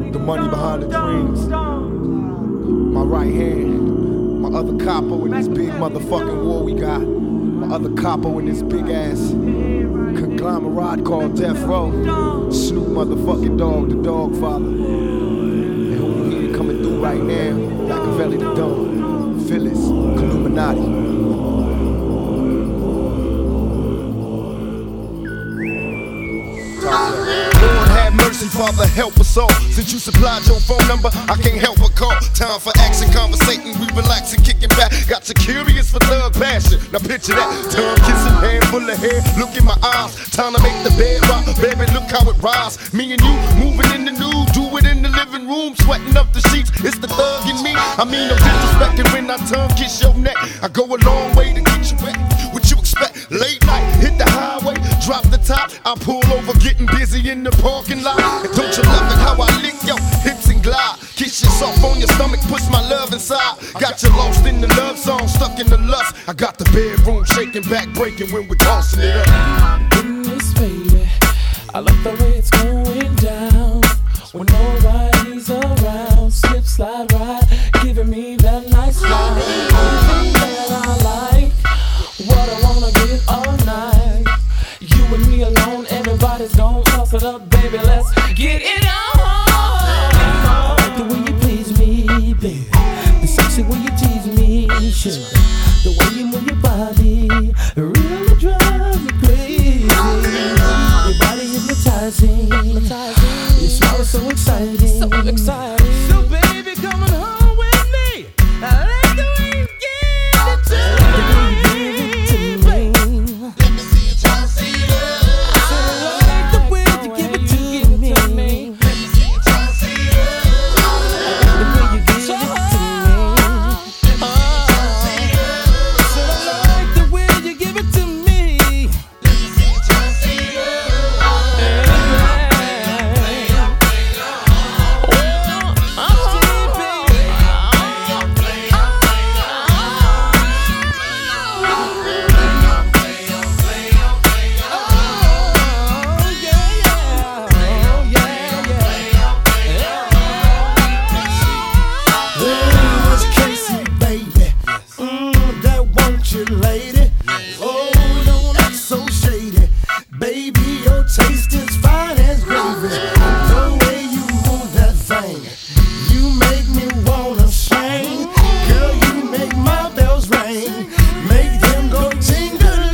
The money behind the dreams. My right hand, my other capo in this big motherfucking war we got. My other capo in this big ass conglomerate called Death Row. Snoop motherfucking Dogg, the Dog Father. And who you hear coming through right now, Machiavelli the Don, Phyllis, Illuminati. Lord have mercy, Father, help us all. Since you supplied your phone number, I can't help but call. Time for action, conversating, we relaxing, kicking back. Got you curious for thug passion. Now picture that, tongue kissing, hand full of hair. Look in my eyes, time to make the bed rock. Baby, look how it rise. Me and you moving in the nude, do it in the living room, sweating up the sheets. It's the thug in me. I mean, I'm disrespecting when I tongue kiss your neck. I go a long way to get you wet. What you expect? Late night, hit the highway, drop the top. I pull over, getting busy in the parking lot. And don't you love it how I lick your hips and glide? Kiss you soft on your stomach, push my love inside. Got you lost in the love song, stuck in the lust. I got the bedroom shaking, back breaking when we're tossing it up. In this baby, I love the way it's going down. When nobody's around, slip, slide, ride, giving me that nice ride. Everything that I like, what I wanna get all night. You and me alone, everybody's gon' toss it up, baby, let's get it on. I like the way you please me, baby, the sexy way you tease me, sure. The way you move your body really drives me crazy. Your body hypnotizing, your smile is so exciting, so exciting. So baby, come on home with me. I like the way you give it to me. Let me see you try to see love. I like the way you give it to me. Let me see you try to see love. The way you give it to me. Lady, oh, don't act so shady. Baby, your taste is fine as gravy. The way you move that thing, you make me wanna sing. Girl, you make my bells ring, make them go tingling.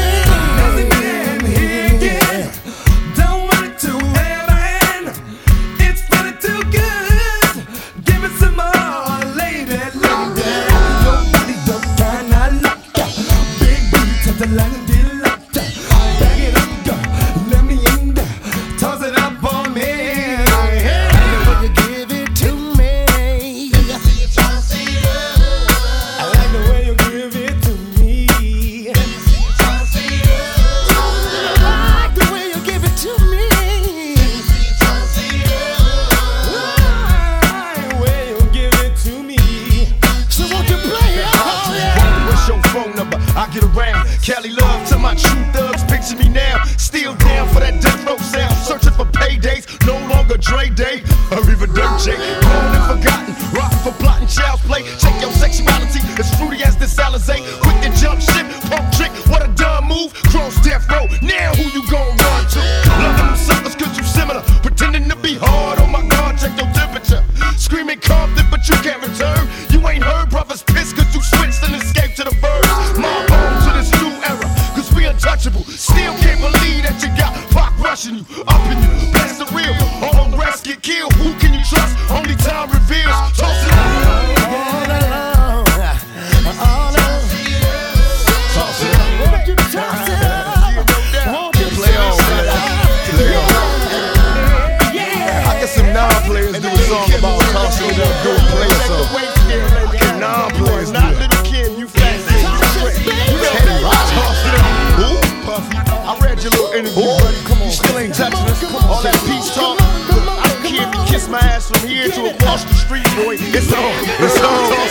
Yeah. Don't want it to ever end. It's feeling too good. Give me some more, lady. Nobody the kind I like. The line and deal like that. Back it up, girl. Let me in there. Toss it up on me. I like the way you give it to me. Let me see you try to see love. I like the way you give it to me. Let me see you try to see love. I like the way you give it to me. Let me see you try to see love. I like the way you give it to me. So won't you play it? Oh, yeah. What's your phone number? I get around. Cali love to my true thugs, picture me now. Still down for that Death Row sound. Searching for paydays, no longer Dre Day. Arrivederci, gone and forgotten. Rockin' for plotting, child's play. Check your sexuality, as fruity as this Alizé. Quick to jump ship, pump trick, what a dumb move. Cross Death Row, now who you gon' run to? Loving them suckers cause you similar. Pretending to be hard, oh my God, check your temperature. Screaming Compton, but you can't return. You ain't heard brothers piss cause you switched and escaped to the birds. My home to this new era, cause we untouchable. Still can't believe that you got Pac rushing you, up in you. That's the real, all the rest get killed. Who can you trust? Only time reveals. Toss it up. All alone, all alone. Toss it up. Won't you toss it up? Won't you play on? Play on. I got some non-players do a song about tossing it up, do a play a song. Okay, non-players, not little kid, you fat. I read your little interview, buddy. Come on, you still ain't touching us. All that peace talk. I don't care if you kiss my ass from here to across the street, boy. It's on. It's on.